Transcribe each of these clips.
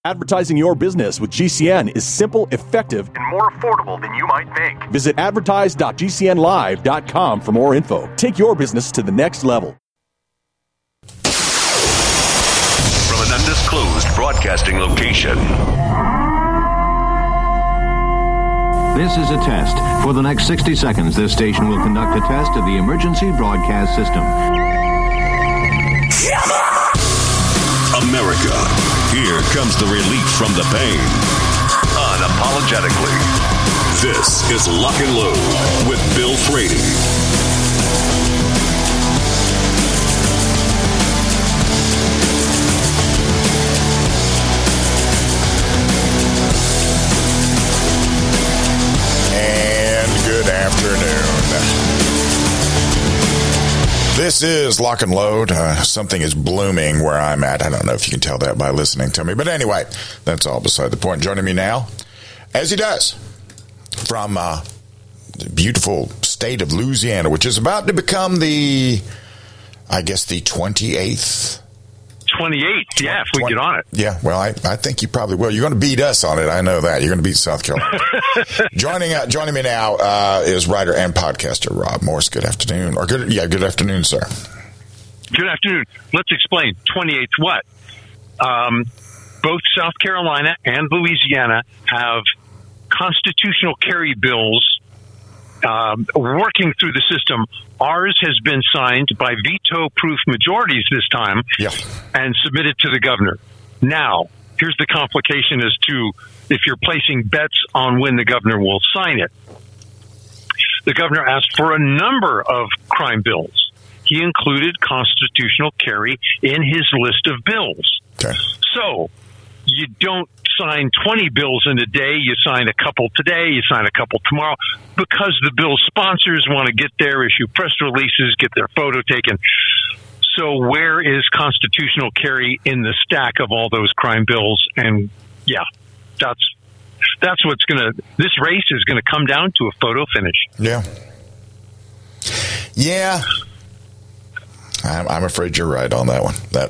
Advertising your business with GCN is simple, effective, and more affordable than you might think. Visit advertise.gcnlive.com for more info. Take your business to the next level. From an undisclosed broadcasting location. This is a test. For the next 60 seconds, this station will conduct a test of the emergency broadcast system. America, here comes the relief from the pain. Unapologetically. This is Lock and Load with Bill Frady. Good afternoon. This is Lock and Load. Something is blooming where I'm at. I don't know if you can tell that by listening to me. But anyway, that's all beside the point. Joining me now, as he does, from the beautiful state of Louisiana, which is about to become the 28th. 28th, yeah, if we get on it. Yeah, well, I think you probably will. You're going to beat us on it. I know that. You're going to beat South Carolina. Joining me now is writer and podcaster Rob Morse. Good afternoon. Good afternoon, sir. Good afternoon. Let's explain. 28th what? Both South Carolina and Louisiana have constitutional carry bills working through the system. Ours has been signed by veto-proof majorities this time and submitted to the governor. Now, here's the complication as to if you're placing bets on when the governor will sign it. The governor asked for a number of crime bills. He included constitutional carry in his list of bills. Okay. So, you don't sign 20 bills in a day. You sign a couple today. You sign a couple tomorrow because the bill sponsors want to get there, issue press releases, get their photo taken. So where is constitutional carry in the stack of all those crime bills? And yeah, that's what's this race is going to come down to a photo finish. Yeah. I'm afraid you're right on that one. Well,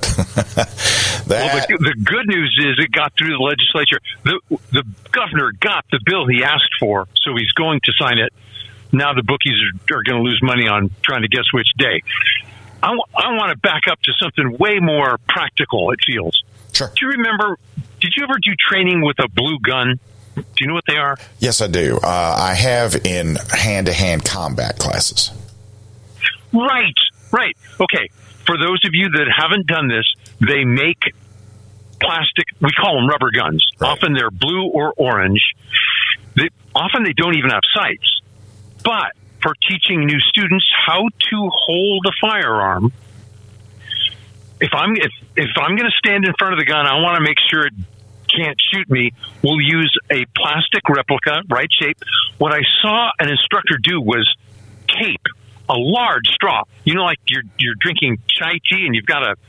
the good news is it got through the legislature. The governor got the bill he asked for, so he's going to sign it. Now the bookies are going to lose money on trying to guess which day. I want to back up to something way more practical, it feels. Sure. Do you remember, did you ever do training with a blue gun? Do you know what they are? Yes, I do. I have in hand-to-hand combat classes. Right. Okay. For those of you that haven't done this, they make plastic, we call them rubber guns. Right. Often they're blue or orange. Often they don't even have sights. But for teaching new students how to hold a firearm, if I'm going to stand in front of the gun, I want to make sure it can't shoot me. We'll use a plastic replica, right shape. What I saw an instructor do was tape a large straw. You know, like you're drinking chai tea and you've got to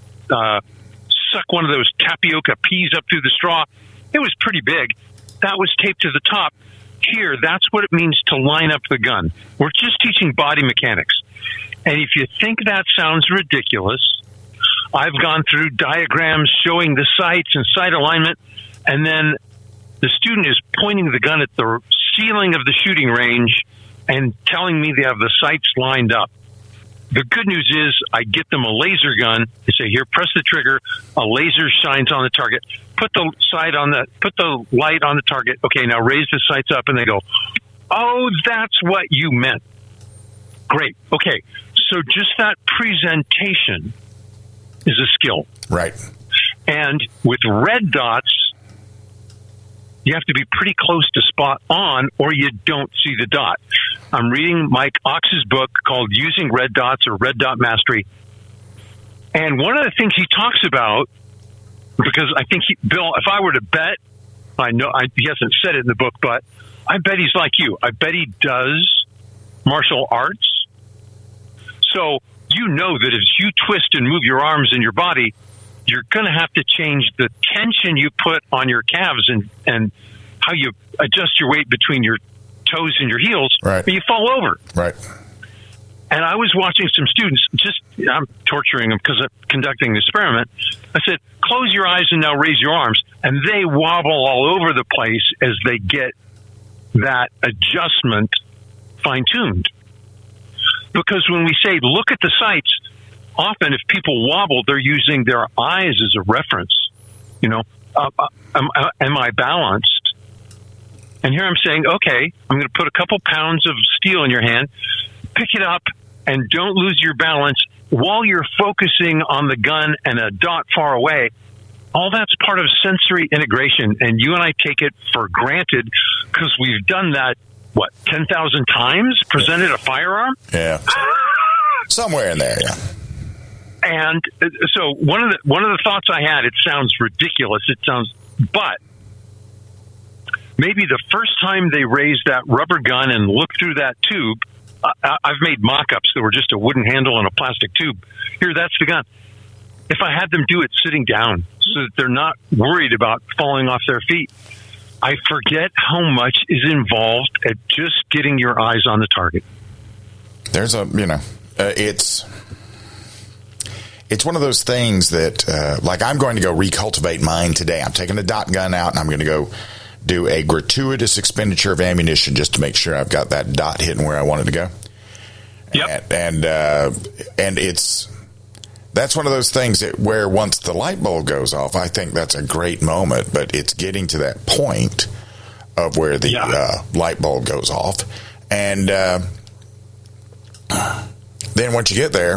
suck one of those tapioca peas up through the straw. It was pretty big. That was taped to the top. Here, that's what it means to line up the gun. We're just teaching body mechanics. And if you think that sounds ridiculous, I've gone through diagrams showing the sights and sight alignment, and then the student is pointing the gun at the ceiling of the shooting range and telling me they have the sights lined up. The good news is I get them a laser gun. I say, here, press the trigger. A laser shines on the target. Put the light on the target. Okay, now raise the sights up, and they go, oh, that's what you meant. Great. Okay, so just that presentation is a skill. Right. And with red dots, you have to be pretty close to spot on or you don't see the dot. I'm reading Mike Ox's book called Using Red Dots or Red Dot Mastery. And one of the things he talks about, because I think, Bill, if I were to bet, he hasn't said it in the book, but I bet he's like you. I bet he does martial arts. So you know that as you twist and move your arms and your body, you're going to have to change the tension you put on your calves and how you adjust your weight between your toes and your heels, right, or you fall over. Right. And I was watching some students, I'm torturing them because I'm conducting an experiment. I said, close your eyes and now raise your arms. And they wobble all over the place as they get that adjustment fine-tuned. Because when we say, look at the sights, often if people wobble, they're using their eyes as a reference. Am I balanced? And here I'm saying, okay, I'm going to put a couple pounds of steel in your hand, pick it up, and don't lose your balance while you're focusing on the gun and a dot far away. All that's part of sensory integration, and you and I take it for granted because we've done that, 10,000 times? Presented a firearm? Yeah. Somewhere in there, yeah. And so one of the thoughts I had, it sounds ridiculous, but maybe the first time they raised that rubber gun and looked through that tube, I've made mock-ups that were just a wooden handle and a plastic tube. Here, that's the gun. If I had them do it sitting down so that they're not worried about falling off their feet, I forget how much is involved at just getting your eyes on the target. There's it's one of those things that, like I'm going to go recultivate mine today. I'm taking a dot gun out and I'm going to go do a gratuitous expenditure of ammunition just to make sure I've got that dot hitting where I want it to go. Yep. And that's one of those things where once the light bulb goes off, I think that's a great moment, but it's getting to that point of where the light bulb goes off. And then once you get there,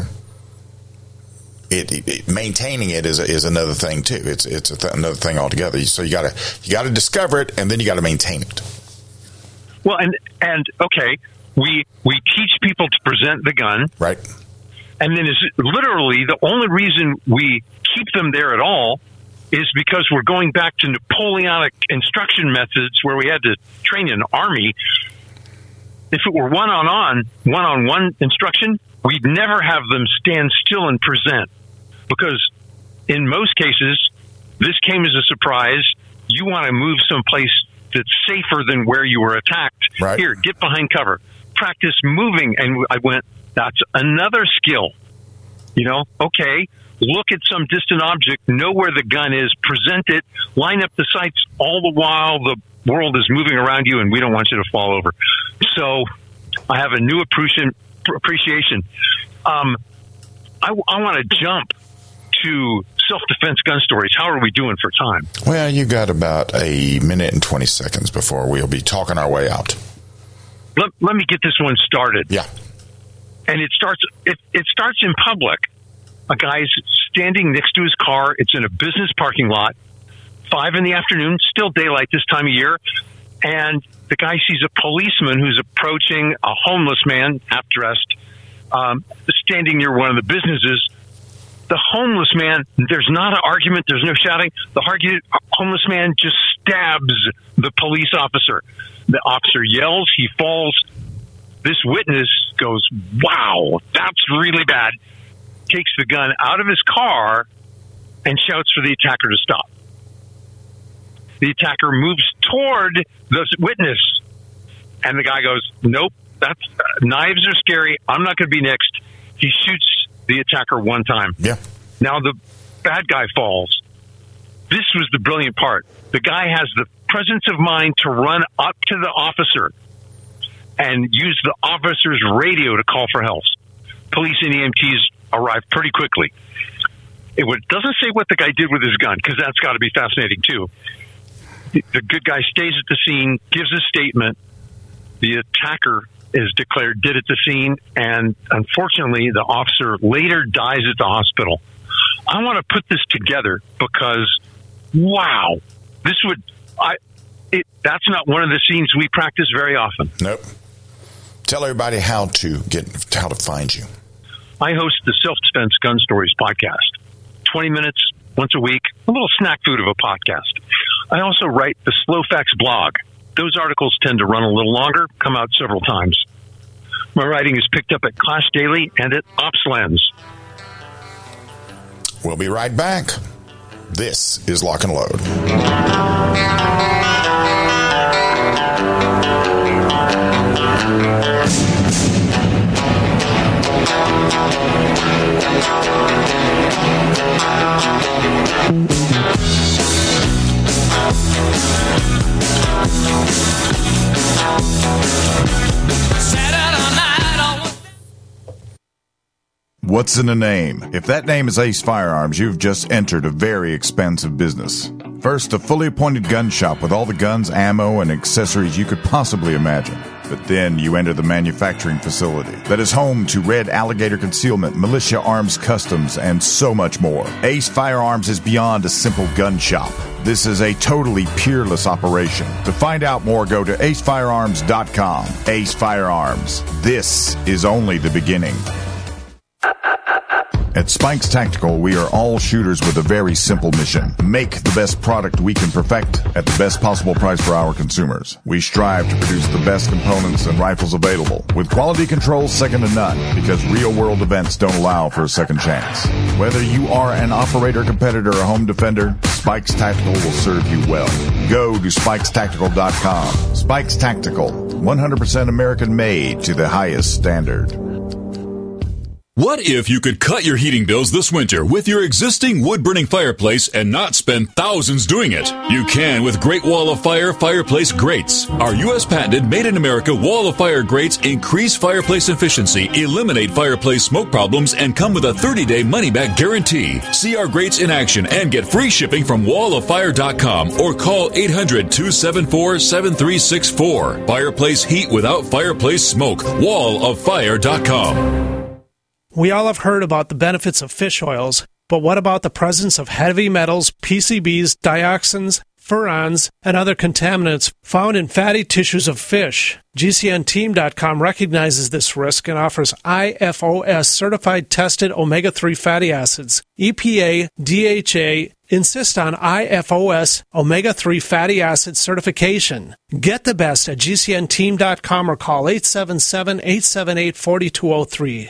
maintaining it is another thing too. It's another thing altogether. So you got to discover it, and then you got to maintain it. Well, and okay, we teach people to present the gun, right? And then is literally the only reason we keep them there at all is because we're going back to Napoleonic instruction methods where we had to train an army. If it were one-on-one instruction, we'd never have them stand still and present. Because in most cases, this came as a surprise. You want to move someplace that's safer than where you were attacked. Right. Here, get behind cover. Practice moving. And I went, that's another skill. Okay, look at some distant object, know where the gun is, present it, line up the sights all the while the world is moving around you and we don't want you to fall over. So I have a new appreciation. I want to jump to self-defense gun stories. How are we doing for time? Well, you got about a minute and 20 seconds before we'll be talking our way out. Let me get this one started. Yeah. And it starts in public. A guy's standing next to his car. It's in a business parking lot. 5 p.m, still daylight this time of year. And the guy sees a policeman who's approaching a homeless man, half-dressed, standing near one of the businesses. The homeless man, there's not an argument, there's no shouting. The homeless man just stabs the police officer. The officer yells, he falls. This witness goes, wow, that's really bad. Takes the gun out of his car and shouts for the attacker to stop. The attacker moves toward the witness. And the guy goes, nope, knives are scary. I'm not going to be next. He shoots the attacker one time. Yeah. Now the bad guy falls. This was the brilliant part. The guy has the presence of mind to run up to the officer and use the officer's radio to call for help. Police and EMTs arrive pretty quickly. It doesn't say what the guy did with his gun, because that's got to be fascinating too. The good guy stays at the scene, gives a statement. The attacker is declared dead at the scene, and unfortunately, the officer later dies at the hospital. I want to put this together because, wow, that's not one of the scenes we practice very often. Nope. Tell everybody how to find you. I host the Self-Defense Gun Stories podcast. 20 minutes once a week, a little snack food of a podcast. I also write the Slow Facts blog. Those articles tend to run a little longer, come out several times. My writing is picked up at Clash Daily and at OpsLens. We'll be right back. This is Lock and Load. What's in a name? If that name is Ace Firearms, you've just entered a very expensive business. First, a fully appointed gun shop with all the guns, ammo, and accessories you could possibly imagine. But then you enter the manufacturing facility that is home to Red Alligator Concealment, Militia Arms Customs, and so much more. Ace Firearms is beyond a simple gun shop. This is a totally peerless operation. To find out more, go to acefirearms.com. Ace Firearms. This is only the beginning. At Spikes Tactical, we are all shooters with a very simple mission. Make the best product we can perfect at the best possible price for our consumers. We strive to produce the best components and rifles available, with quality control second to none, because real-world events don't allow for a second chance. Whether you are an operator, competitor, or home defender, Spikes Tactical will serve you well. Go to spikestactical.com. Spikes Tactical, 100% American-made to the highest standard. What if you could cut your heating bills this winter with your existing wood-burning fireplace and not spend thousands doing it? You can with Great Wall of Fire fireplace grates. Our U.S. patented made-in-America Wall of Fire grates increase fireplace efficiency, eliminate fireplace smoke problems, and come with a 30-day money-back guarantee. See our grates in action and get free shipping from walloffire.com or call 800-274-7364. Fireplace heat without fireplace smoke. walloffire.com. We all have heard about the benefits of fish oils, but what about the presence of heavy metals, PCBs, dioxins, furans, and other contaminants found in fatty tissues of fish? GCNteam.com recognizes this risk and offers IFOS certified tested omega-3 fatty acids. EPA, DHA insist on IFOS omega-3 fatty acid certification. Get the best at GCNteam.com or call 877-878-4203.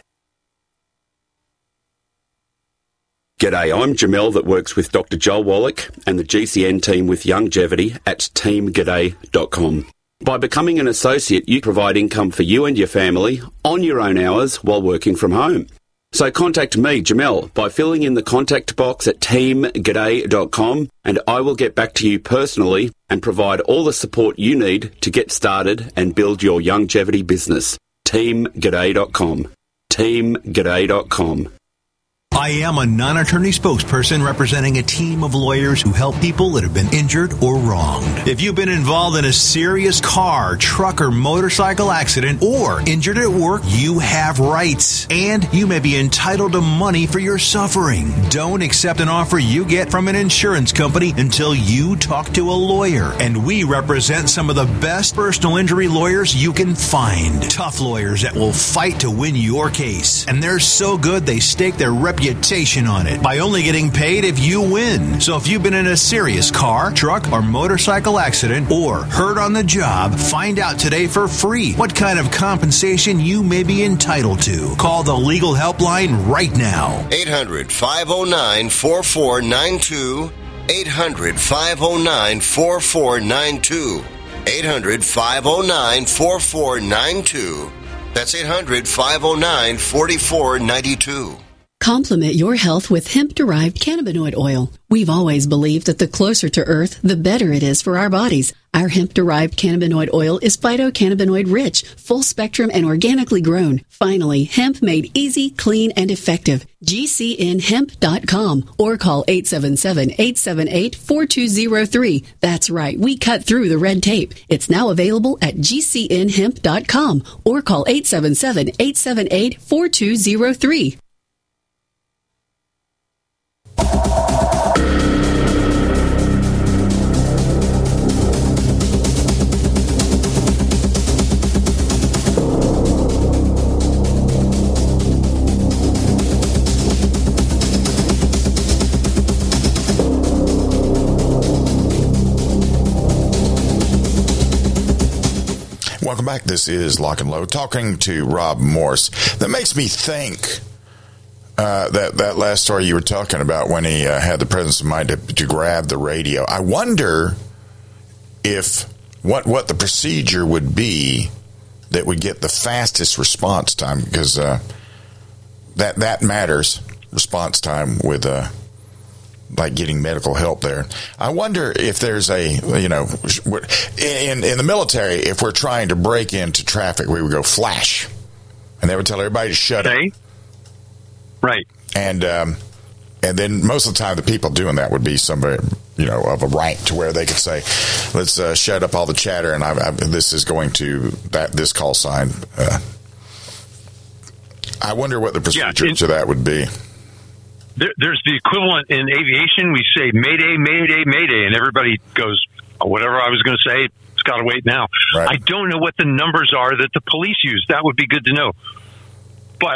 G'day, I'm Jamel that works with Dr. Joel Wallach and the GCN team with Longevity at teamg'day.com. By becoming an associate, you provide income for you and your family on your own hours while working from home. So contact me, Jamel, by filling in the contact box at teamg'day.com and I will get back to you personally and provide all the support you need to get started and build your longevity business. teamg'day.com. teamg'day.com. I am a non-attorney spokesperson representing a team of lawyers who help people that have been injured or wronged. If you've been involved in a serious car, truck, or motorcycle accident or injured at work, you have rights, and you may be entitled to money for your suffering. Don't accept an offer you get from an insurance company until you talk to a lawyer, and we represent some of the best personal injury lawyers you can find. Tough lawyers that will fight to win your case, and they're so good they stake their reputation on it by only getting paid if you win. So if you've been in a serious car, truck, or motorcycle accident or hurt on the job, find out today for free what kind of compensation you may be entitled to. Call the legal helpline right now. 800-509-4492. 800-509-4492. 800-509-4492. That's 800-509-4492. Complement your health with hemp-derived cannabinoid oil. We've always believed that the closer to Earth, the better it is for our bodies. Our hemp-derived cannabinoid oil is phytocannabinoid rich, full spectrum, and organically grown. Finally, hemp made easy, clean, and effective. GCNhemp.com or call 877-878-4203. That's right, we cut through the red tape. It's now available at GCNhemp.com or call 877-878-4203. Welcome back. This is Lock and Load, talking to Rob Morse. That makes me think that last story you were talking about when he had the presence of mind to grab the radio. I wonder if what the procedure would be that would get the fastest response time, because that matters, response time with like getting medical help there. I wonder if there's in the military, if we're trying to break into traffic, we would go flash, and they would tell everybody to shut up. Right. And then most of the time, the people doing that would be somebody, of a rank to where they could say, let's shut up all the chatter, and this is going to this call sign. I wonder what the procedure to that would be. There's the equivalent in aviation. We say Mayday, Mayday, Mayday, and everybody goes, whatever I was going to say, it's got to wait now. Right. I don't know what the numbers are that the police use. That would be good to know. But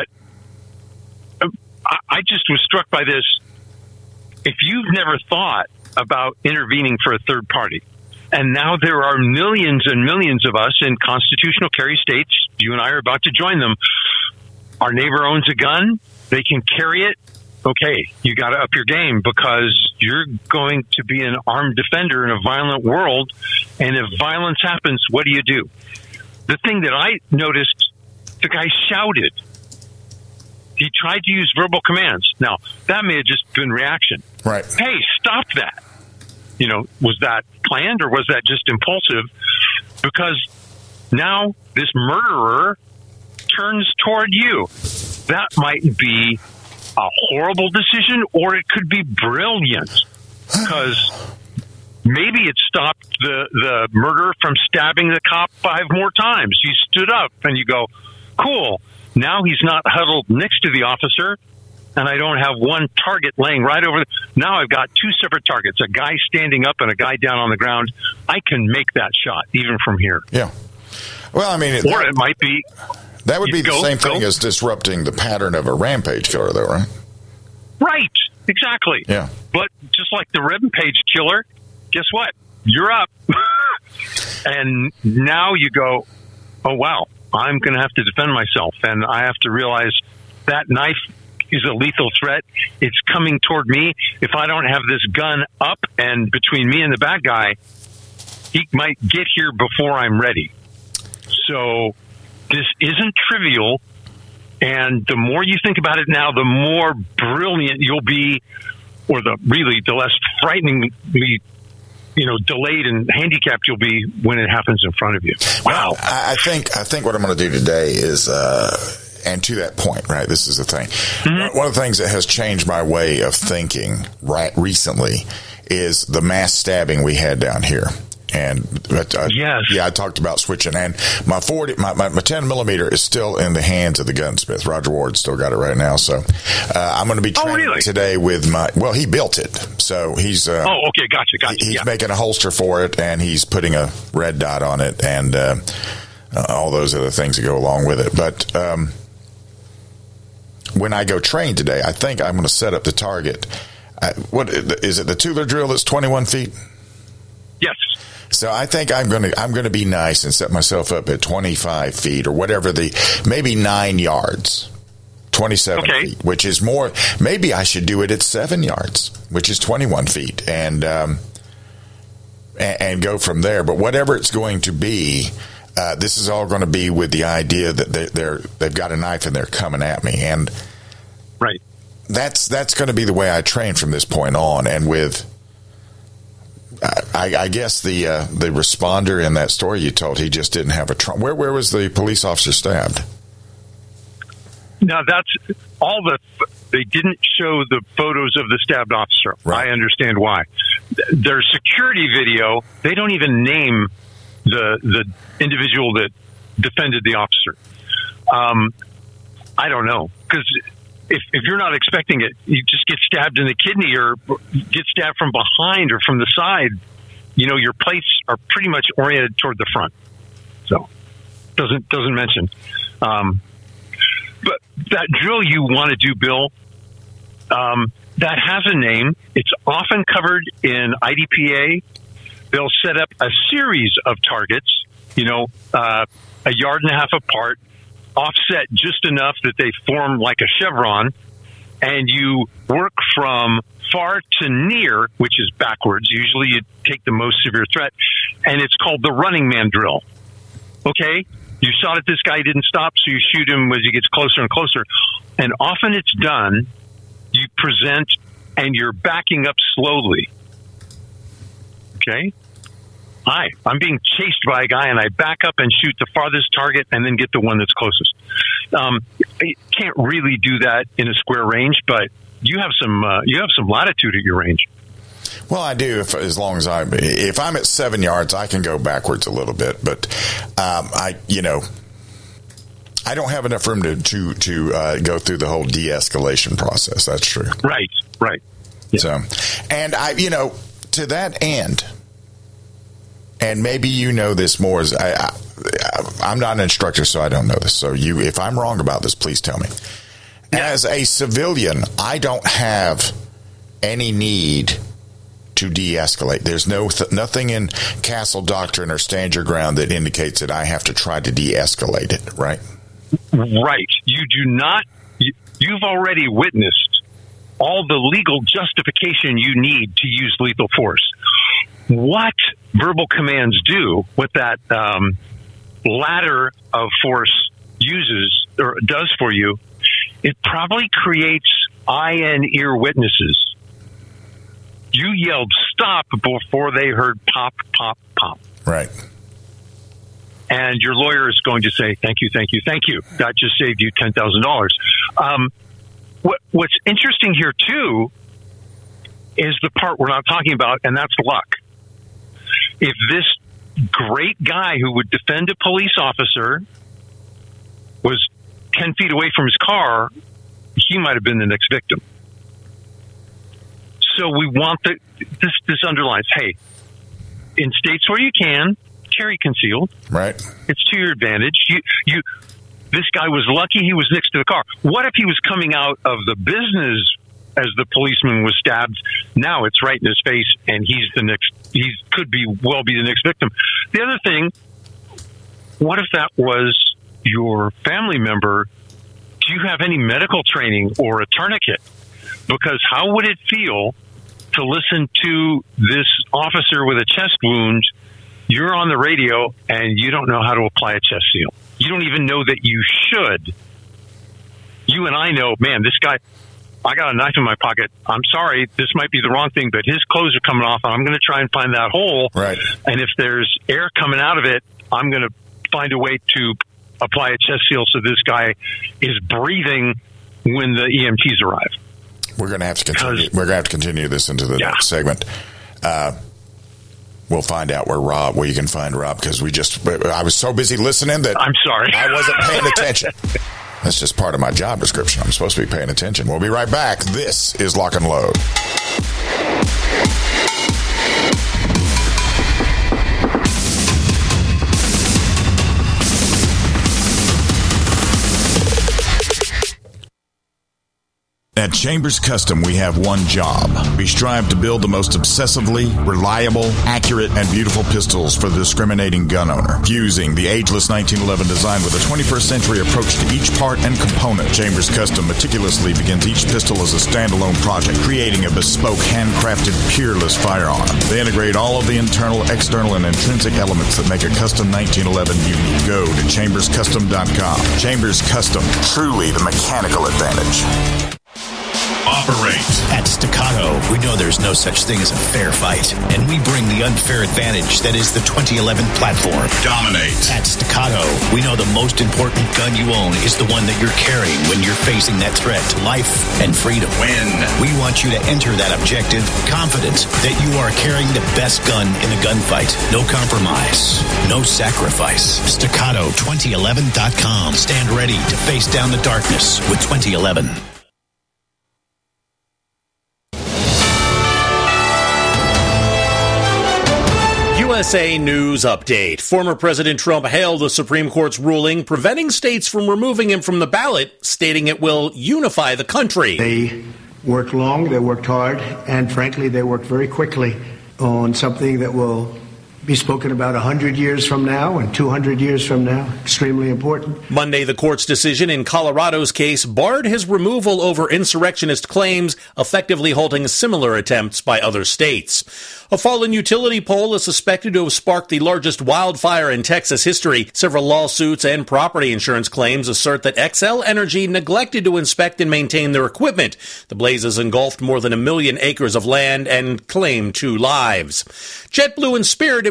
I just was struck by this. If you've never thought about intervening for a third party, and now there are millions and millions of us in constitutional carry states, you and I are about to join them. Our neighbor owns a gun. They can carry it. Okay, you got to up your game because you're going to be an armed defender in a violent world. And if violence happens, what do you do? The thing that I noticed, the guy shouted. He tried to use verbal commands. Now, that may have just been reaction. Right. Hey, stop that. Was that planned or was that just impulsive? Because now this murderer turns toward you. That might be a horrible decision, or it could be brilliant, because maybe it stopped the murderer from stabbing the cop 5 more times. He stood up, and you go, cool. Now he's not huddled next to the officer, and I don't have one target laying right over. Now I've got 2 separate targets, a guy standing up and a guy down on the ground. I can make that shot, even from here. Yeah. Well, I mean... it might be... That would be the same thing as disrupting the pattern of a rampage killer, though, right? Right. Exactly. Yeah. But just like the rampage killer, guess what? You're up. And now you go, oh, wow, I'm going to have to defend myself. And I have to realize that knife is a lethal threat. It's coming toward me. If I don't have this gun up and between me and the bad guy, he might get here before I'm ready. So... this isn't trivial, and the more you think about it now, the more brilliant you'll be, or the less frighteningly, delayed and handicapped you'll be when it happens in front of you. Wow. Well, I think what I'm going to do today is, and to that point, right, this is the thing. Mm-hmm. One of the things that has changed my way of thinking recently is the mass stabbing we had down here. And yes. Yeah, I talked about switching, and my 10 millimeter is still in the hands of the gunsmith. Roger Ward still got it right now, so I'm going to be training today with he built it, so he's okay, gotcha. He's making a holster for it, and he's putting a red dot on it, and all those other things that go along with it. But when I go train today, I think I'm going to set up the target. What is it? The Tula drill that's 21 feet. Yes. So I think I'm going to be nice and set myself up at 25 feet or whatever, maybe 9 yards, 27 feet, which is more. Maybe I should do it at 7 yards, which is 21 feet, and go from there. But whatever it's going to be, this is all going to be with the idea that they've got a knife and they're coming at me, and right. That's going to be the way I train from this point on, and with. I guess the responder in that story you told, he just didn't have a trauma. Where was the police officer stabbed? Now that's all they didn't show the photos of the stabbed officer. Right. I understand why. Their security video, they don't even name the individual that defended the officer. I don't know, because if you're not expecting it, you just get stabbed in the kidney or get stabbed from behind or from the side. Your plates are pretty much oriented toward the front. So doesn't mention. But that drill you want to do, Bill, that has a name. It's often covered in IDPA. They'll set up a series of targets, a yard and a half apart, offset just enough that they form like a chevron, and you work from far to near, which is backwards. Usually you take the most severe threat, and it's called the running man drill. Okay? You shot at this guy, he didn't stop, so you shoot him as he gets closer and closer. And often it's done, you present, and you're backing up slowly. Okay? hi, I'm being chased by a guy, and I back up and shoot the farthest target and then get the one that's closest. You can't really do that in a square range, but you have some latitude at your range. Well, I do, if I'm at 7 yards, I can go backwards a little bit, but I don't have enough room to go through the whole de-escalation process. That's true. Right. Yeah. So, and to that end, and maybe you know this more, as I'm not an instructor, so I don't know this. So if I'm wrong about this, please tell me. Yeah. As a civilian, I don't have any need to de-escalate. There's nothing in Castle Doctrine or Stand Your Ground that indicates that I have to try to de-escalate it, right? Right. You do not. You've already witnessed all the legal justification you need to use lethal force. What verbal commands do, what that ladder of force uses or does for you, it probably creates eye and ear witnesses. You yelled stop before they heard pop, pop, pop. Right. And your lawyer is going to say, thank you, thank you, thank you. That just saved you $10,000. What's interesting here, too, is the part we're not talking about, and that's luck. If this great guy who would defend a police officer was 10 feet away from his car, he might have been the next victim. So we want this underlines, hey, in states where you can, carry concealed. Right. It's to your advantage. This guy was lucky he was next to the car. What if he was coming out of the business as the policeman was stabbed? Now it's right in his face, and he could be the next victim. The other thing, what if that was your family member? Do you have any medical training or a tourniquet? Because how would it feel to listen to this officer with a chest wound? You're on the radio and you don't know how to apply a chest seal. You don't even know that you should. You and I know, man, this guy, I got a knife in my pocket. I'm sorry, this might be the wrong thing, but his clothes are coming off, and I'm going to try and find that hole. Right. And if there's air coming out of it, I'm going to find a way to apply a chest seal so this guy is breathing when the EMTs arrive. We're going to have to continue. We're going to have to continue this into the next segment. We'll find out where you can find Rob, because I was so busy listening that I'm sorry, I wasn't paying attention. That's just part of my job description. I'm supposed to be paying attention. We'll be right back. This is Lock and Load. At Chambers Custom, we have one job. We strive to build the most obsessively reliable, accurate, and beautiful pistols for the discriminating gun owner. Fusing the ageless 1911 design with a 21st century approach to each part and component, Chambers Custom meticulously begins each pistol as a standalone project, creating a bespoke, handcrafted, peerless firearm. They integrate all of the internal, external, and intrinsic elements that make a custom 1911 unique. Go to chamberscustom.com. Chambers Custom, truly the mechanical advantage. Operate. At Staccato, we know there's no such thing as a fair fight, and we bring the unfair advantage that is the 2011 platform. Dominate. At Staccato, we know the most important gun you own is the one that you're carrying when you're facing that threat to life and freedom. Win. We want you to enter that objective confident that you are carrying the best gun in the gunfight. No compromise. No sacrifice. Staccato2011.com. Stand ready to face down the darkness with 2011. USA News Update. Former President Trump hailed the Supreme Court's ruling preventing states from removing him from the ballot, stating it will unify the country. They worked long, they worked hard, and frankly, they worked very quickly on something that will be spoken about 100 years from now and 200 years from now. Extremely important. Monday, the court's decision in Colorado's case barred his removal over insurrectionist claims, effectively halting similar attempts by other states. A fallen utility pole is suspected to have sparked the largest wildfire in Texas history. Several lawsuits and property insurance claims assert that Xcel Energy neglected to inspect and maintain their equipment. The blazes engulfed more than 1 million acres of land and claimed 2 lives. JetBlue and Spirit have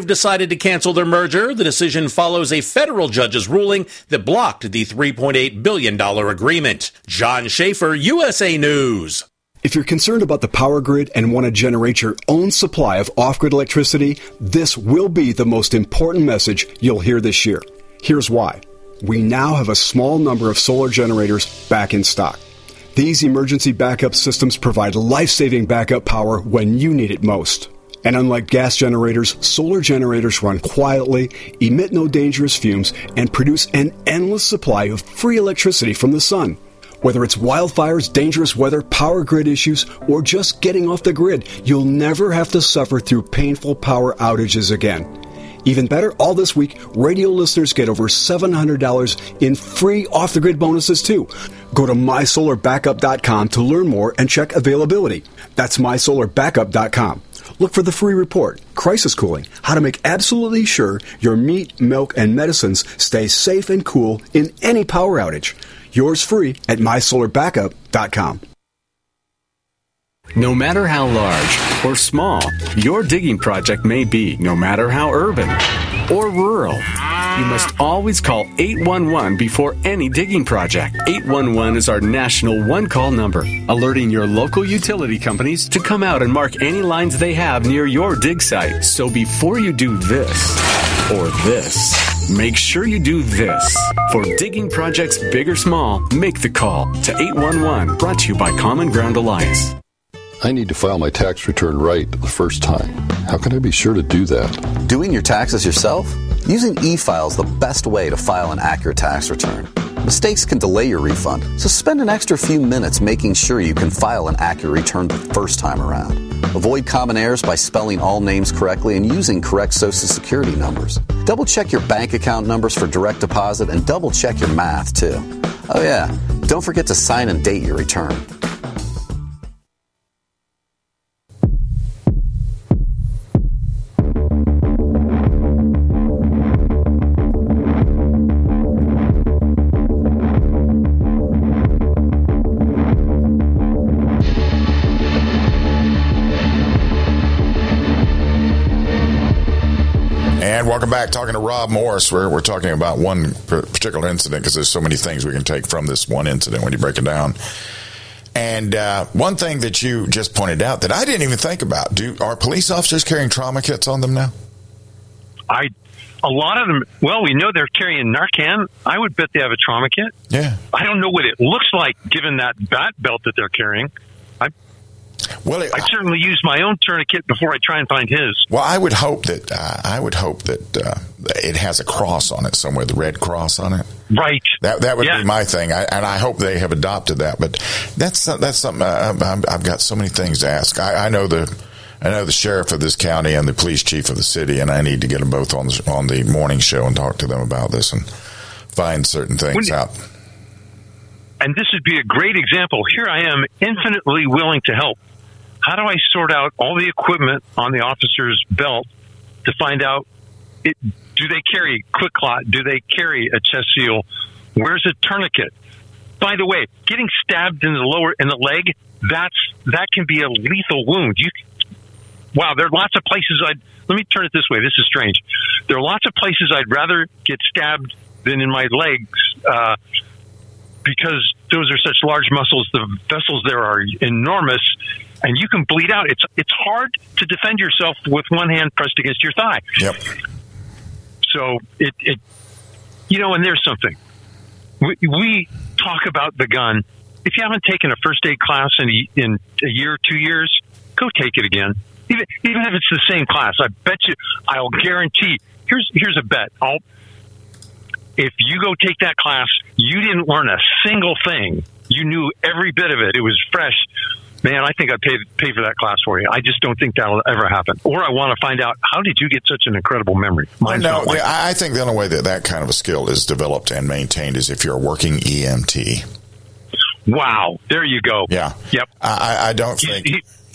have decided to cancel their merger. The decision follows a federal judge's ruling that blocked the $3.8 billion agreement. John Schaefer, USA News. If you're concerned about the power grid and want to generate your own supply of off-grid electricity, this will be the most important message you'll hear this year. Here's why. We now have a small number of solar generators back in stock. These emergency backup systems provide life-saving backup power when you need it most. And unlike gas generators, solar generators run quietly, emit no dangerous fumes, and produce an endless supply of free electricity from the sun. Whether it's wildfires, dangerous weather, power grid issues, or just getting off the grid, you'll never have to suffer through painful power outages again. Even better, all this week, radio listeners get over $700 in free off-the-grid bonuses, too. Go to mysolarbackup.com to learn more and check availability. That's mysolarbackup.com. Look for the free report, Crisis Cooling, how to make absolutely sure your meat, milk, and medicines stay safe and cool in any power outage. Yours free at mysolarbackup.com. No matter how large or small your digging project may be, no matter how urban or rural, you must always call 811 before any digging project. 811 is our national one-call number, alerting your local utility companies to come out and mark any lines they have near your dig site. So before you do this or this, make sure you do this. For digging projects big or small, make the call to 811, brought to you by Common Ground Alliance. I need to file my tax return right the first time. How can I be sure to do that? Doing your taxes yourself? Using e-file is the best way to file an accurate tax return. Mistakes can delay your refund, so spend an extra few minutes making sure you can file an accurate return the first time around. Avoid common errors by spelling all names correctly and using correct Social Security numbers. Double-check your bank account numbers for direct deposit and double-check your math, too. Oh yeah, don't forget to sign and date your return. Welcome back. Talking to Rob Morse. We're talking about one particular incident because there's so many things we can take from this one incident when you break it down. And one thing that you just pointed out that I didn't even think about, are police officers carrying trauma kits on them now? A lot of them, well, we know they're carrying Narcan. I would bet they have a trauma kit. Yeah. I don't know what it looks like given that bat belt that they're carrying. I certainly use my own tourniquet before I try and find his. Well, I would hope that it has a cross on it somewhere, the red cross on it. Right. That would be my thing, and I hope they have adopted that. But that's something. I've got so many things to ask. I know the sheriff of this county and the police chief of the city, and I need to get them both on the morning show and talk to them about this and find certain things out. And this would be a great example. Here I am, infinitely willing to help. How do I sort out all the equipment on the officer's belt to find out, do they carry quick clot? Do they carry a chest seal? Where's a tourniquet? By the way, getting stabbed in the leg, that can be a lethal wound. Wow, there are lots of places let me turn it this way. This is strange. There are lots of places I'd rather get stabbed than in my legs, because those are such large muscles. The vessels there are enormous, and you can bleed out. It's hard to defend yourself with one hand pressed against your thigh. Yep. So and there's something. We talk about the gun. If you haven't taken a first aid class in a year, 2 years, go take it again. Even if it's the same class, I'll guarantee. Here's a bet. If you go take that class, you didn't learn a single thing. You knew every bit of it. It was fresh. Man, I think I'd pay for that class for you. I just don't think that'll ever happen. Or I want to find out, how did you get such an incredible memory? I think the only way that kind of a skill is developed and maintained is if you're a working EMT. Wow. There you go. Yeah. Yep. I don't think...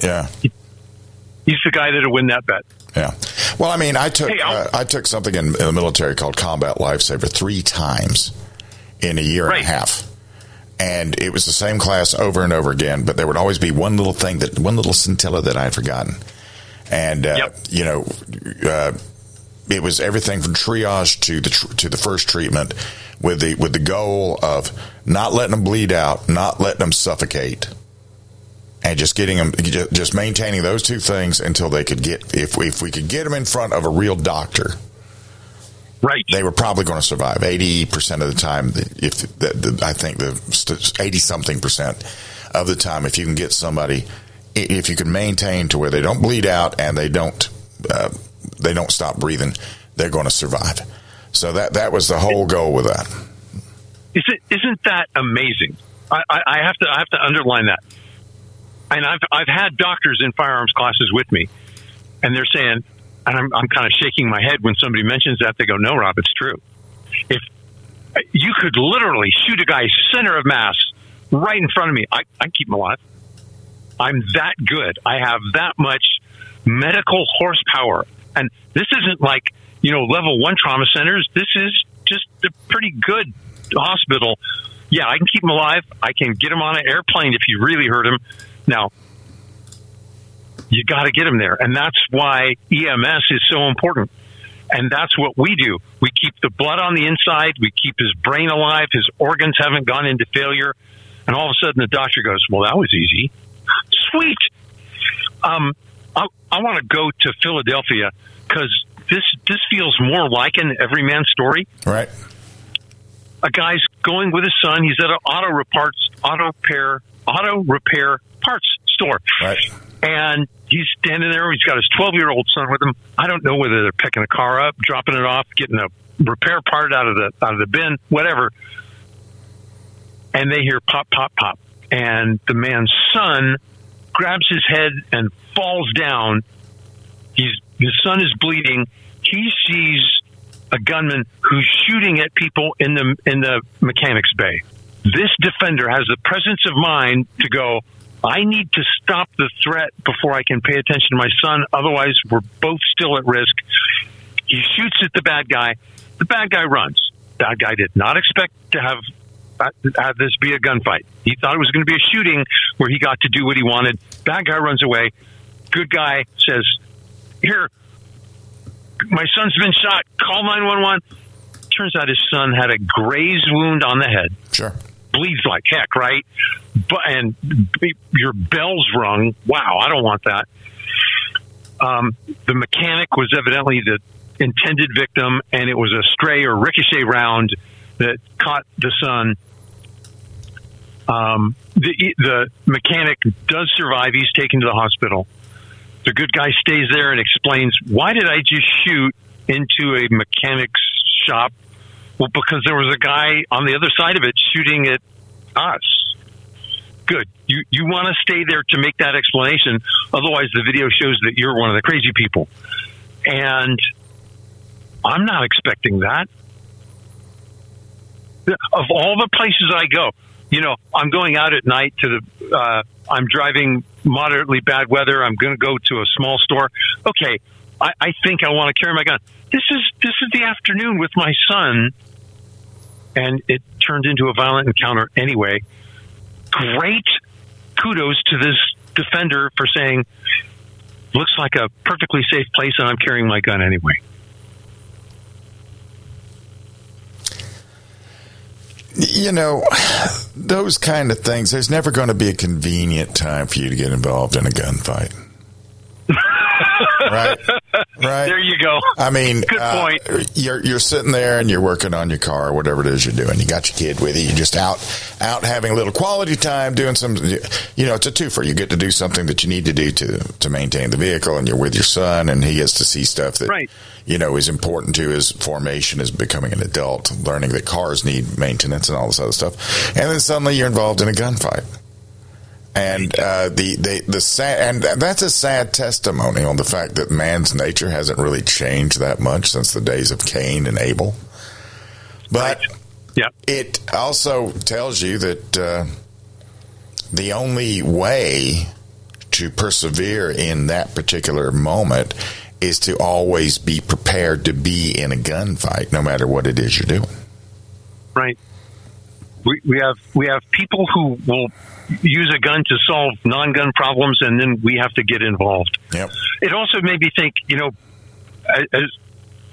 He's the guy that'll win that bet. Yeah. Well, I mean, I took something in the military called Combat Lifesaver 3 times in a year and a half. And it was the same class over and over again, but there would always be one little thing, one little scintilla that I had forgotten. And, it was everything from triage to the first treatment, with the goal of not letting them bleed out, not letting them suffocate, and just getting them, just maintaining those two things until they could get, if we could get them in front of a real doctor, right, they were probably going to survive 80% of the time. I think the 80-something% of the time, if you can get somebody, if you can maintain to where they don't bleed out and they don't stop breathing, they're going to survive. So that was the whole goal with that. Isn't that amazing? I have to underline that. And I've had doctors in firearms classes with me, and they're saying, and I'm kind of shaking my head when somebody mentions that. They go, "No, Rob, it's true. If you could literally shoot a guy center of mass right in front of me, I keep him alive. I'm that good. I have that much medical horsepower." And this isn't like, level 1 trauma centers. This is just a pretty good hospital. Yeah, I can keep him alive. I can get him on an airplane if you really hurt him. Now, you got to get him there. And that's why EMS is so important. And that's what we do. We keep the blood on the inside. We keep his brain alive. His organs haven't gone into failure. And all of a sudden the doctor goes, "Well, that was easy." Sweet. I want to go to Philadelphia because this feels more like an everyman story. Right. A guy's going with his son. He's at an auto repair parts store. Right. And he's standing there. He's got his 12-year-old son with him. I don't know whether they're picking a car up, dropping it off, getting a repair part out of the bin, whatever. And they hear pop, pop, pop. And the man's son grabs his head and falls down. His son is bleeding. He sees a gunman who's shooting at people in the mechanics bay. This defender has the presence of mind to go, "I need to stop the threat before I can pay attention to my son. Otherwise, we're both still at risk." He shoots at the bad guy. The bad guy runs. Bad guy did not expect to have this be a gunfight. He thought it was going to be a shooting where he got to do what he wanted. Bad guy runs away. Good guy says, "Here, my son's been shot. Call 911. Turns out his son had a grazed wound on the head. Sure. Bleeds like heck, right? And your bell's rung. Wow, I don't want that. The mechanic was evidently the intended victim, and it was a stray or ricochet round that caught the son. The mechanic does survive. He's taken to the hospital. The good guy stays there and explains, "Why did I just shoot into a mechanic's shop?" Well, because there was a guy on the other side of it shooting at us. Good. You want to stay there to make that explanation. Otherwise, the video shows that you're one of the crazy people. And I'm not expecting that. Of all the places I go, I'm going out at night I'm driving moderately bad weather. I'm going to go to a small store. Okay, I think I want to carry my gun. This is the afternoon with my son, and it turned into a violent encounter anyway. Great kudos to this defender for saying, "Looks like a perfectly safe place, and I'm carrying my gun anyway." Those kind of things, there's never going to be a convenient time for you to get involved in a gunfight. Right? There you go. I mean, good point. You're sitting there and you're working on your car or whatever it is you're doing. You got your kid with you. You're just out having a little quality time, doing some, it's a twofer. You get to do something that you need to do to maintain the vehicle, and you're with your son, and he gets to see stuff that, right, is important to his formation as becoming an adult, learning that cars need maintenance and all this other stuff. And then suddenly you're involved in a gunfight. And that's a sad testimony on the fact that man's nature hasn't really changed that much since the days of Cain and Abel. But it also tells you that the only way to persevere in that particular moment is to always be prepared to be in a gunfight, no matter what it is you're doing. Right. We have people who will use a gun to solve non-gun problems, and then we have to get involved. Yep. It also made me think, as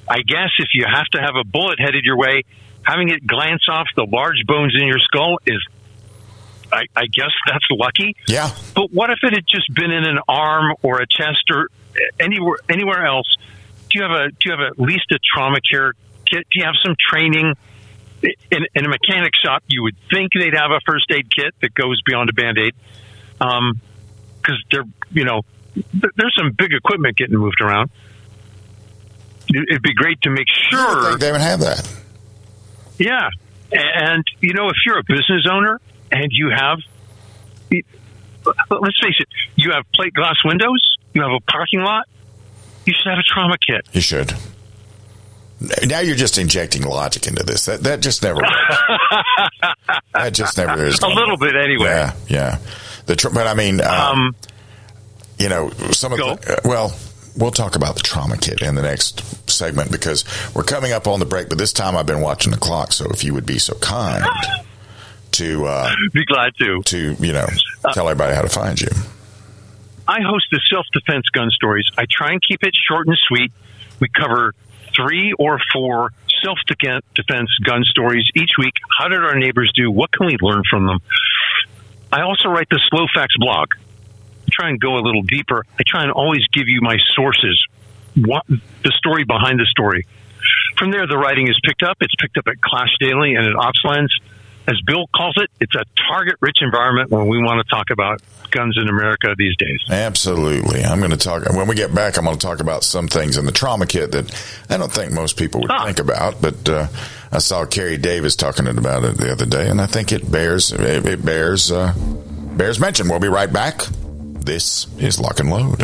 I guess if you have to have a bullet headed your way, having it glance off the large bones in your skull is, I guess that's lucky. Yeah. But what if it had just been in an arm or a chest or anywhere else? Do you have at least a trauma care kit? Do you have some training? In a mechanic shop, you would think they'd have a first aid kit that goes beyond a Band-Aid. Because there's some big equipment getting moved around. It'd be great to make sure. I think they would have that. Yeah. And, if you're a business owner and you have, let's face it, you have plate glass windows, you have a parking lot, you should have a trauma kit. You should. Now you're just injecting logic into this. That just never. That just never is. A little bit, anyway. Yeah. But I mean, some of the. We'll talk about the trauma kit in the next segment because we're coming up on the break. But this time, I've been watching the clock. So if you would be so kind to be glad to tell everybody how to find you. I host the self-defense gun stories. I try and keep it short and sweet. We cover 3 or 4 self-defense gun stories each week. How did our neighbors do? What can we learn from them? I also write the Slow Facts blog. I try and go a little deeper. I try and always give you my sources, the story behind the story. From there, the writing is picked up. It's picked up at Clash Daily and at OpsLens. As Bill calls it, it's a target-rich environment when we want to talk about guns in America these days. Absolutely. I'm going to talk, when we get back, I'm going to talk about some things in the trauma kit that I don't think most people would think about, but I saw Kerry Davis talking about it the other day, and I think it bears mention. We'll be right back. This is Lock and Load.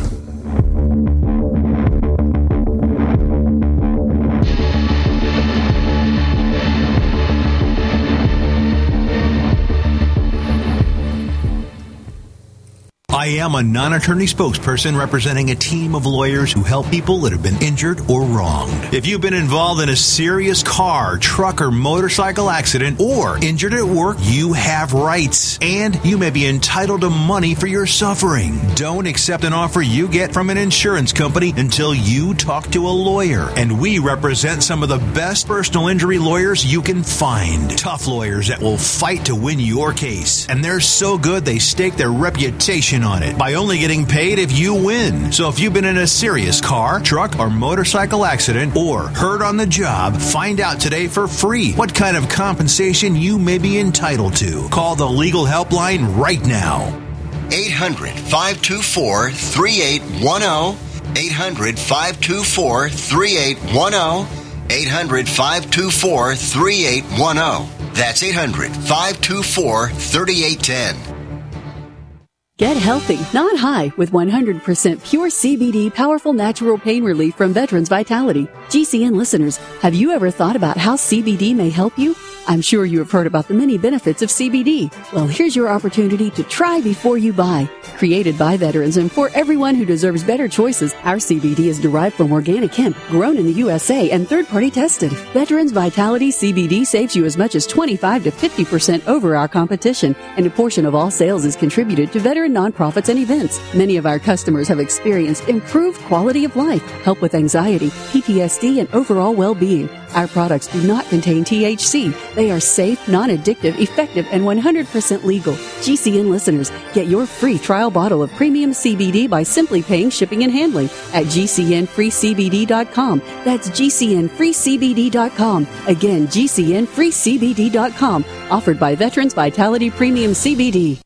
I am a non-attorney spokesperson representing a team of lawyers who help people that have been injured or wronged. If you've been involved in a serious car, truck, or motorcycle accident or injured at work, you have rights, and you may be entitled to money for your suffering. Don't accept an offer you get from an insurance company until you talk to a lawyer, and we represent some of the best personal injury lawyers you can find. Tough lawyers that will fight to win your case, and they're so good they stake their reputation on it by only getting paid if you win. So if you've been in a serious car, truck, or motorcycle accident or hurt on the job, find out today for free what kind of compensation you may be entitled to. Call the legal helpline right now. 800-524-3810. 800-524-3810. 800-524-3810. That's 800-524-3810. Get healthy, not high, with 100% pure CBD powerful natural pain relief from Veterans Vitality. GCN listeners, have you ever thought about how CBD may help you? I'm sure you have heard about the many benefits of CBD. Well, here's your opportunity to try before you buy. Created by veterans and for everyone who deserves better choices, our CBD is derived from organic hemp, grown in the USA and third-party tested. Veterans Vitality CBD saves you as much as 25 to 50% over our competition, and a portion of all sales is contributed to veteran nonprofits and events. Many of our customers have experienced improved quality of life, help with anxiety, PTSD, and overall well-being. Our products do not contain THC. They are safe, non-addictive, effective, and 100% legal. GCN listeners, get your free trial bottle of premium CBD by simply paying shipping and handling at GCNFreeCBD.com. That's GCNFreeCBD.com. Again, GCNFreeCBD.com. Offered by Veterans Vitality Premium CBD.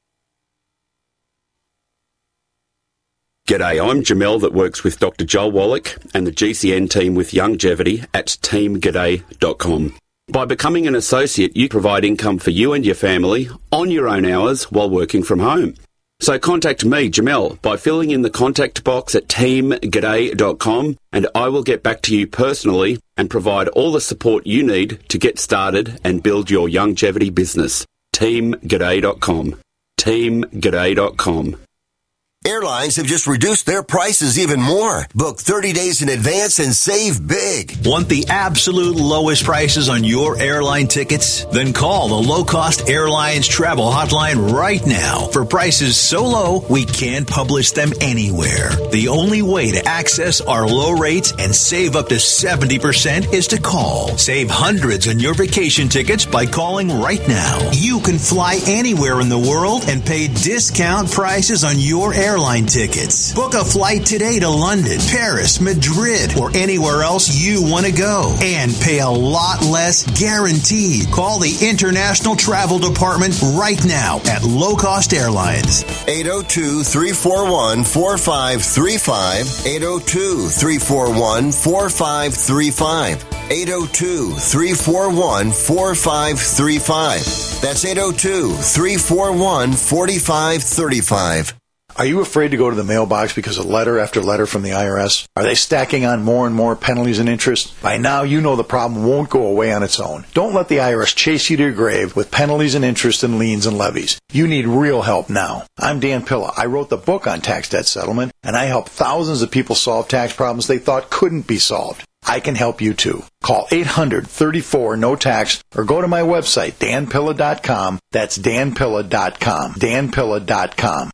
G'day, I'm Jamel that works with Dr. Joel Wallach and the GCN team with Longevity at teamg'day.com. By becoming an associate, you provide income for you and your family on your own hours while working from home. So contact me, Jamel, by filling in the contact box at teamg'day.com, and I will get back to you personally and provide all the support you need to get started and build your longevity business. teamg'day.com. teamg'day.com. Airlines have just reduced their prices even more. Book 30 days in advance and save big. Want the absolute lowest prices on your airline tickets? Then call the Low Cost Airlines Travel Hotline right now for prices so low we can't publish them anywhere. The only way to access our low rates and save up to 70% is to call. Save hundreds on your vacation tickets by calling right now. You can fly anywhere in the world and pay discount prices on your airline tickets. Book a flight today to London, Paris, Madrid, or anywhere else you want to go and pay a lot less guaranteed. Call the International Travel Department right now at Low Cost Airlines. 802-341-4535. 802-341-4535. 802-341-4535. That's 802-341-4535. Are you afraid to go to the mailbox because of letter after letter from the IRS? Are they stacking on more and more penalties and interest? By now, you know the problem won't go away on its own. Don't let the IRS chase you to your grave with penalties and interest and liens and levies. You need real help now. I'm Dan Pilla. I wrote the book on tax debt settlement, and I help thousands of people solve tax problems they thought couldn't be solved. I can help you too. Call 800-34-NO-TAX or go to my website, danpilla.com. That's danpilla.com. danpilla.com.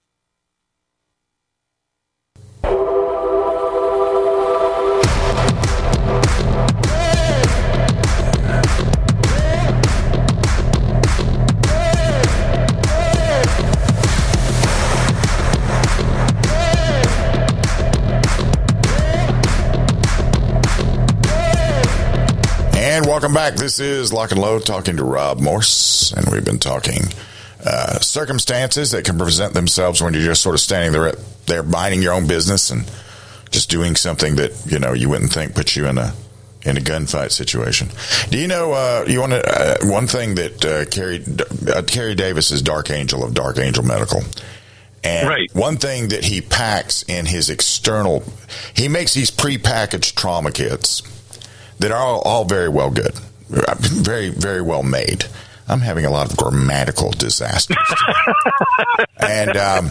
And welcome back. This is Lock and Load talking to Rob Morse, and we've been talking circumstances that can present themselves when you're just sort of standing there minding your own business and just doing something that you wouldn't think puts you in a gunfight situation. Do you know you want to one thing that Kerry Davis is Dark Angel of Dark Angel Medical. And one thing that he packs in his external, he makes these prepackaged trauma kits that are all very well good, very, very well made. I'm having a lot of grammatical disasters. And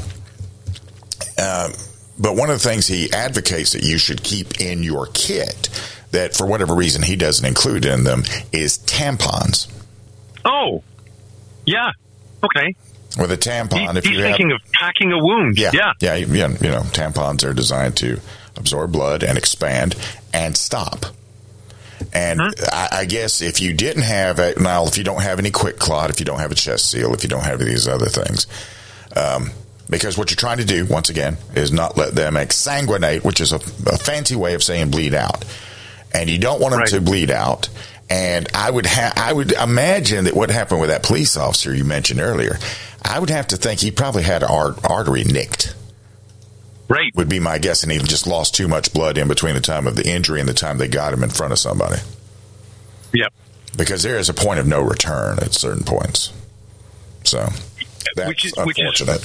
but one of the things he advocates that you should keep in your kit that for whatever reason he doesn't include in them is tampons. Oh, yeah. Okay. With a tampon, he's thinking of packing a wound. Yeah. Tampons are designed to absorb blood and expand and stop. And I guess if you didn't have it, now if you don't have any quick clot, if you don't have a chest seal, if you don't have these other things, because what you're trying to do, once again, is not let them exsanguinate, which is a fancy way of saying bleed out. And you don't want them to bleed out. And I would imagine that what happened with that police officer you mentioned earlier, I would have to think he probably had an artery nicked. Right. Would be my guess, and he just lost too much blood in between the time of the injury and the time they got him in front of somebody. Yep. Because there is a point of no return at certain points. So that's unfortunate.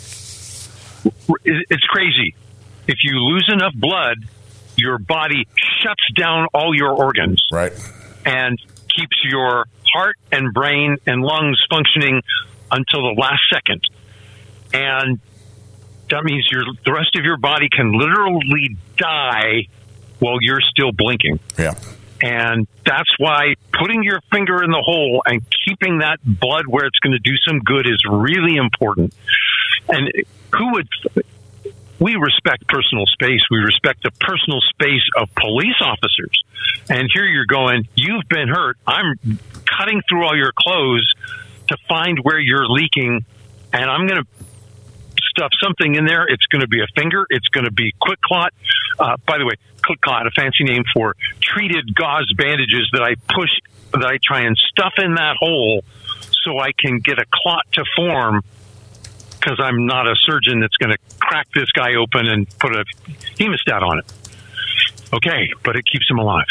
It's crazy. If you lose enough blood, your body shuts down all your organs. Right. And keeps your heart and brain and lungs functioning until the last second. And that means the rest of your body can literally die while you're still blinking. Yeah. And that's why putting your finger in the hole and keeping that blood where it's going to do some good is really important. And we respect personal space. We respect the personal space of police officers. And here you're going, you've been hurt. I'm cutting through all your clothes to find where you're leaking, and I'm going to stuff something in there. It's going to be a finger. It's going to be quick clot. By the way, quick clot, a fancy name for treated gauze bandages that I try and stuff in that hole so I can get a clot to form, because I'm not a surgeon that's going to crack this guy open and put a hemostat on it. Okay, but it keeps him alive.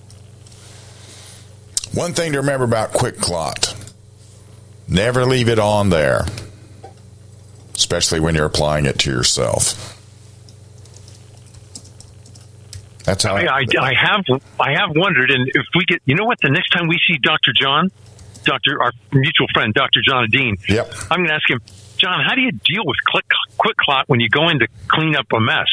One thing to remember about quick clot, never leave it on there, especially when you're applying it to yourself. That's how I have wondered, and if we get, the next time we see Dr. John, our mutual friend, Dr. John Dean, yep. I'm going to ask him, John, how do you deal with quick clot when you go in to clean up a mess?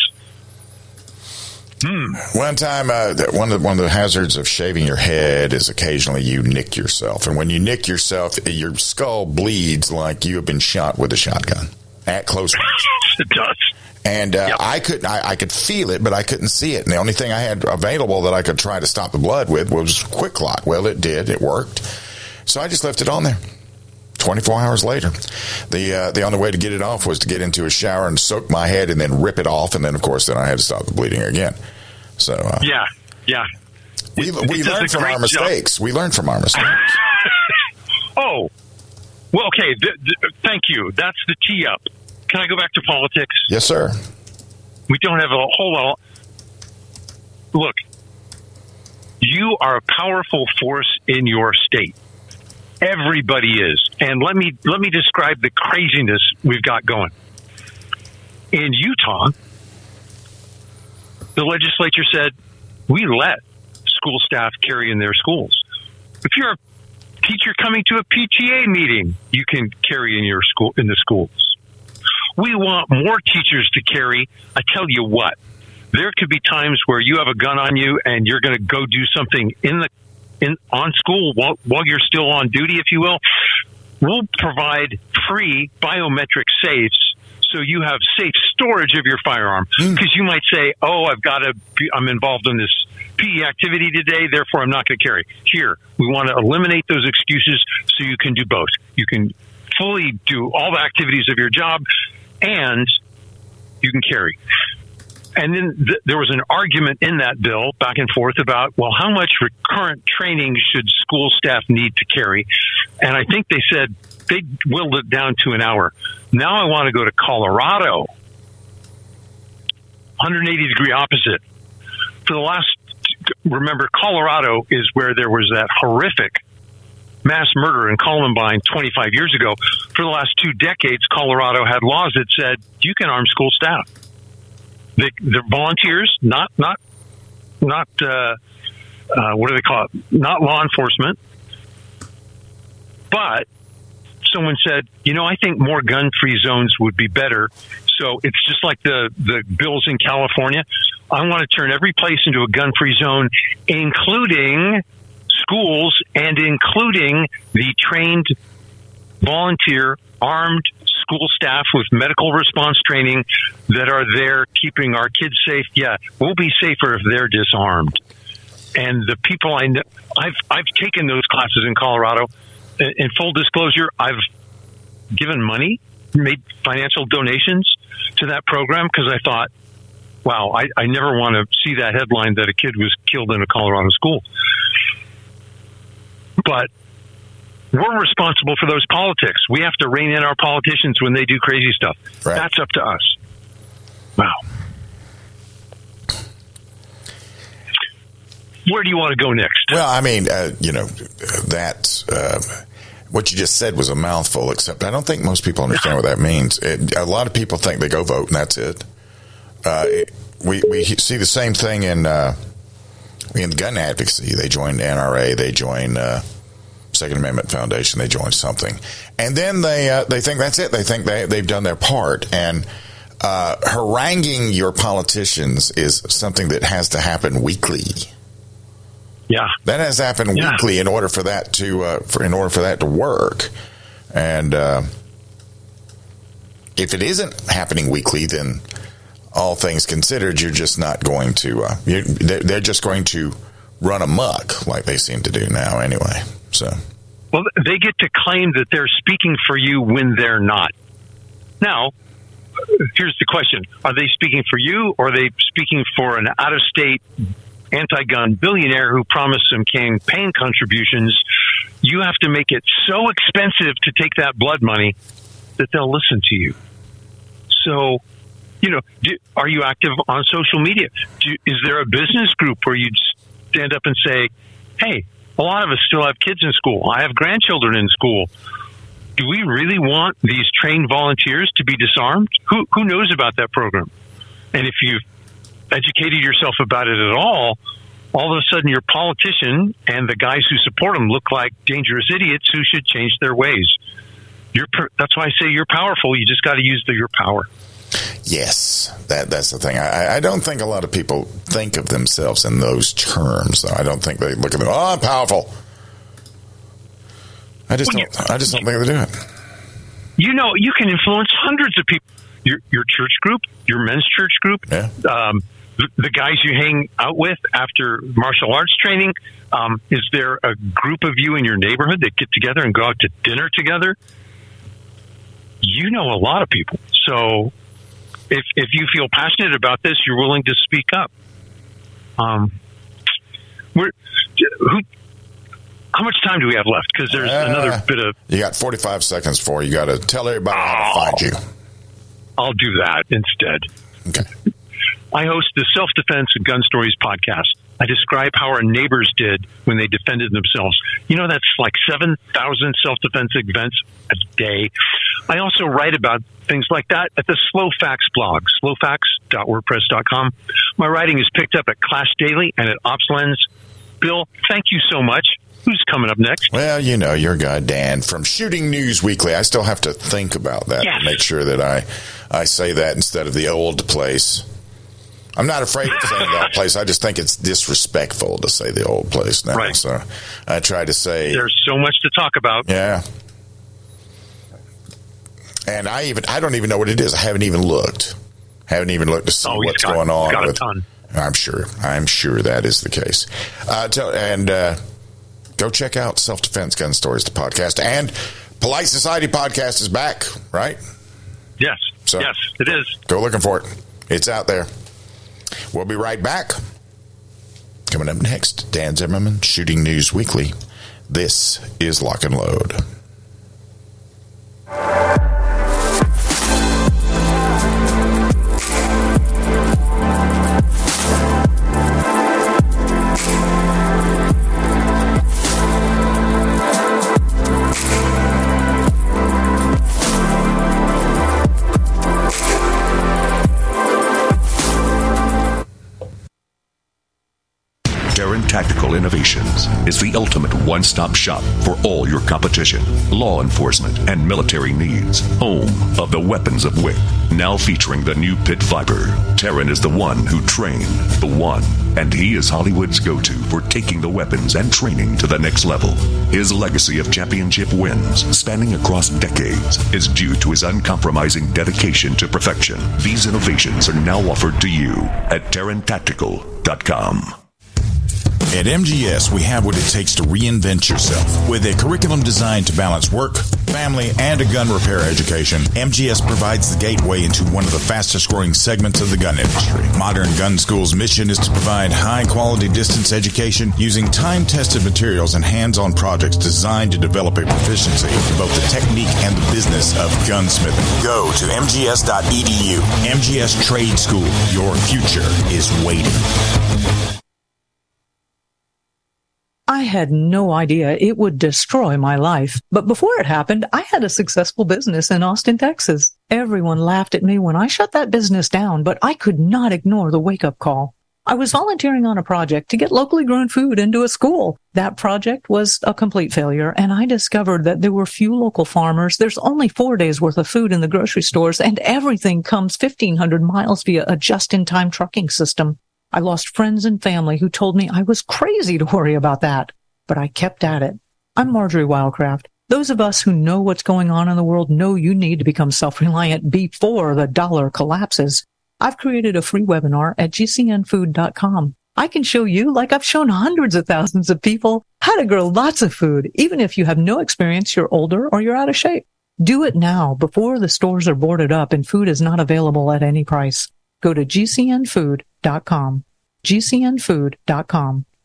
One time, one of the hazards of shaving your head is occasionally you nick yourself. And when you nick yourself, your skull bleeds like you have been shot with a shotgun at close range. It does. And I could feel it, but I couldn't see it. And the only thing I had available that I could try to stop the blood with was quick clot. Well, it did. It worked. So I just left it on there. 24 hours later, the only way to get it off was to get into a shower and soak my head and then rip it off. And then, of course, I had to stop the bleeding again. So yeah. We learn from our mistakes. We learn from our mistakes. Oh, well, okay. Thank you. That's the tee up. Can I go back to politics? Yes, sir. We don't have a whole lot. Look, you are a powerful force in your state. Everybody is. And let me describe the craziness we've got going. In Utah, the legislature said, we let school staff carry in their schools. If you're a teacher coming to a PTA meeting, you can carry in the schools. We want more teachers to carry. I tell you what, there could be times where you have a gun on you and you're going to go do something on school while you're still on duty, if you will. We'll provide free biometric safes so you have safe storage of your firearm. Because you might say, I'm involved in this PE activity today, therefore I'm not going to carry. Here, we want to eliminate those excuses so you can do both. You can fully do all the activities of your job and you can carry. And then there was an argument in that bill back and forth about, well, how much recurrent training should school staff need to carry? And I think they said they whittled it down to an hour. Now I want to go to Colorado. 180-degree opposite. Remember, Colorado is where there was that horrific mass murder in Columbine 25 years ago. For the last 2 decades, Colorado had laws that said you can arm school staff. They're volunteers, not what do they call it? Not law enforcement. But someone said, I think more gun-free zones would be better. So it's just like the bills in California. I want to turn every place into a gun-free zone, including schools and including the trained volunteer armed school staff with medical response training that are there keeping our kids safe. Yeah, we'll be safer if they're disarmed. And the people I know, I've taken those classes in Colorado. In full disclosure, I've given money, made financial donations to that program because I thought, wow, I never want to see that headline that a kid was killed in a Colorado school. But we're responsible for those politics. We have to rein in our politicians when they do crazy stuff. Right. That's up to us. Wow. Where do you want to go next? Well, I mean, what you just said was a mouthful, except I don't think most people understand what that means. A lot of people think they go vote and that's it. We see the same thing in gun advocacy. They join NRA, they join Second Amendment Foundation, they join something. And then they think that's it. They think they've done their part. And haranguing your politicians is something that has to happen weekly. Yeah, that has to happen weekly in order for that to work. And if it isn't happening weekly, then all things considered, you're just not going to. They're just going to run amok like they seem to do now, anyway. So, well, they get to claim that they're speaking for you when they're not. Now, here's the question: are they speaking for you, or are they speaking for an out-of-state anti-gun billionaire who promised some campaign contributions? You have to make it so expensive to take that blood money that they'll listen to you. So, are you active on social media? Is there a business group where you stand up and say, hey, a lot of us still have kids in school. I have grandchildren in school. Do we really want these trained volunteers to be disarmed? Who knows about that program? And if you've educated yourself about it at all of a sudden your politician and the guys who support them look like dangerous idiots who should change their ways. That's why I say you're powerful. You just got to use your power. Yes, that's the thing. I don't think a lot of people think of themselves in those terms. I don't think they look at them. Oh, I'm powerful. I just don't think they do it. You know, you can influence hundreds of people. Your church group, your men's church group, the guys you hang out with after martial arts training. Is there a group of you in your neighborhood that get together and go out to dinner together? You know a lot of people. So if you feel passionate about this, you're willing to speak up. How much time do we have left? Because there's another bit of... You got 45 seconds for you. Got to tell everybody how to find you. I'll do that instead. Okay. I host the Self-Defense and Gun Stories podcast. I describe how our neighbors did when they defended themselves. You know, that's like 7,000 self-defense events a day. I also write about things like that at the Slow Facts blog, slowfacts.wordpress.com. My writing is picked up at Clash Daily and at OpsLens. Bill, thank you so much. Who's coming up next? Well, you know, your guy, Dan, from Shooting News Weekly. I still have to think about that to make sure that I say that instead of the old place. I'm not afraid of saying the old place. I just think it's disrespectful to say the old place now. Right. So I try to say... There's so much to talk about. Yeah. And I don't even know what it is. I haven't even looked. To see what's going on. Got a ton. I'm sure that is the case. Go check out Self-Defense Gun Stories, the podcast. And Polite Society podcast is back, right? Yes. Yes, it is. Go looking for it. It's out there. We'll be right back. Coming up next, Dan Zimmerman, Shooting News Weekly. This is Lock and Load. Tactical Innovations is the ultimate one-stop shop for all your competition, law enforcement, and military needs. Home of the weapons of Wick. Now featuring the new Pit Viper. Terran is the one who trained the one, and he is Hollywood's go-to for taking the weapons and training to the next level. His legacy of championship wins, spanning across decades, is due to his uncompromising dedication to perfection. These innovations are now offered to you at TerranTactical.com. At MGS, we have what it takes to reinvent yourself. With a curriculum designed to balance work, family, and a gun repair education, MGS provides the gateway into one of the fastest-growing segments of the gun industry. Modern Gun School's mission is to provide high-quality distance education using time-tested materials and hands-on projects designed to develop a proficiency in both the technique and the business of gunsmithing. Go to mgs.edu. MGS Trade School. Your future is waiting. I had no idea it would destroy my life. But before it happened, I had a successful business in Austin, Texas. Everyone laughed at me when I shut that business down, but I could not ignore the wake-up call. I was volunteering on a project to get locally grown food into a school. That project was a complete failure, and I discovered that there were few local farmers. There's only 4 days worth of food in the grocery stores, and everything comes 1,500 miles via a just-in-time trucking system. I lost friends and family who told me I was crazy to worry about that, but I kept at it. I'm Marjorie Wildcraft. Those of us who know what's going on in the world know you need to become self-reliant before the dollar collapses. I've created a free webinar at gcnfood.com. I can show you, like I've shown hundreds of thousands of people, how to grow lots of food, even if you have no experience, you're older, or you're out of shape. Do it now before the stores are boarded up and food is not available at any price. Go to gcnfood.com. gcnfood.com.